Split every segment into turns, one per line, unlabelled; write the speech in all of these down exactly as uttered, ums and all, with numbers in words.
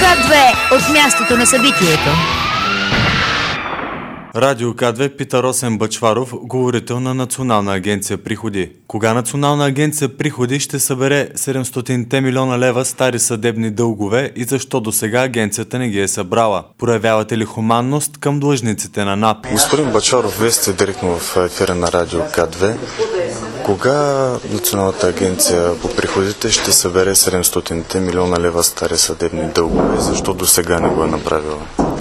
К две от мястото на събитието.
Радио К две пита Росен Бъчваров, говорител на Национална агенция приходи. Кога Национална агенция приходи ще събере седемстотин милиона лева стари съдебни дългове и защо до сега агенцията не ги е събрала? Проявявате ли хуманност към длъжниците на НАП?
Господин Бъчваров, вие сте директно в ефира на Радио К две. Кога Националната агенция по приходите ще събере седемстотин милиона лева стари съдебни дългове? Защо до сега не го е направила?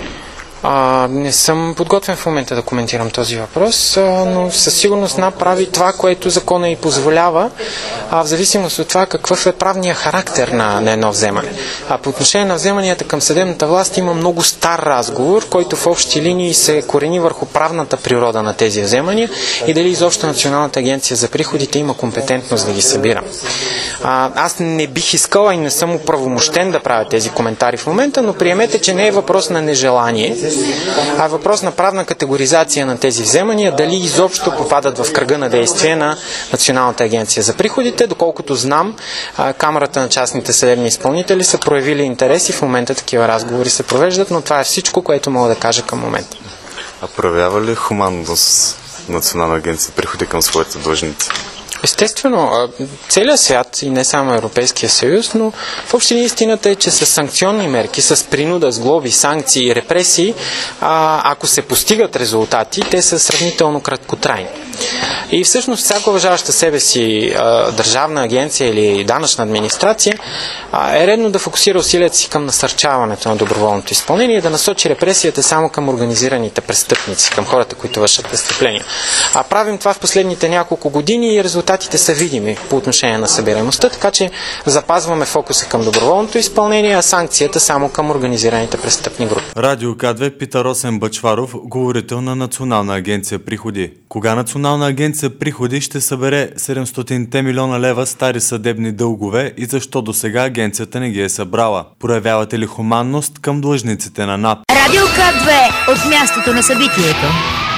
А, не съм подготвен в момента да коментирам този въпрос, а, но със сигурност направи това, което закона и позволява, а, в зависимост от това какъв е правният характер на, на едно вземане. А по отношение на вземанията към съдебната власт има много стар разговор, който в общи линии се корени върху правната природа на тези вземания и дали изобщо Националната агенция за приходите има компетентност да ги събира. А, аз не бих искала и не съм оправомощен да правя тези коментари в момента, но приемете, че не е въпрос на нежелание, а е въпрос на правна категоризация на тези вземания, дали изобщо попадат в кръга на действие на Националната агенция за приходите. Доколкото знам, Камарата на частните съдебни изпълнители са проявили интерес и в момента такива разговори се провеждат, но това е всичко, което мога да кажа към момента.
А проявява ли хуманност Национална агенция за приходи към своите длъжници?
Естествено, целият свят и не само Европейския съюз, но в общи истината е, че с санкционни мерки, с принуда, с глоби, санкции и репресии, а, ако се постигат резултати, те са сравнително краткотрайни. И всъщност всяка уважаваща себе си а, държавна агенция или данъчна администрация а, е редно да фокусира усилията си към насърчаването на доброволното изпълнение и да насочи репресията само към организираните престъпници, към хората, които вършат престъпления. А правим това в последните няколко години и резултатите са видими по отношение на събираемостта, така че запазваме фокуса към доброволното изпълнение, а санкцията само към организираните престъпни групи.
Радио К две пита Росен Бъчваров, говорител на Национална агенция приходи. Кога Национална агенция приходи ще събере седемстотин милиона лева стари съдебни дългове и защо до сега агенцията не ги е събрала? Проявявате ли хуманност към длъжниците на НАП?
Радио К две от мястото на събитието.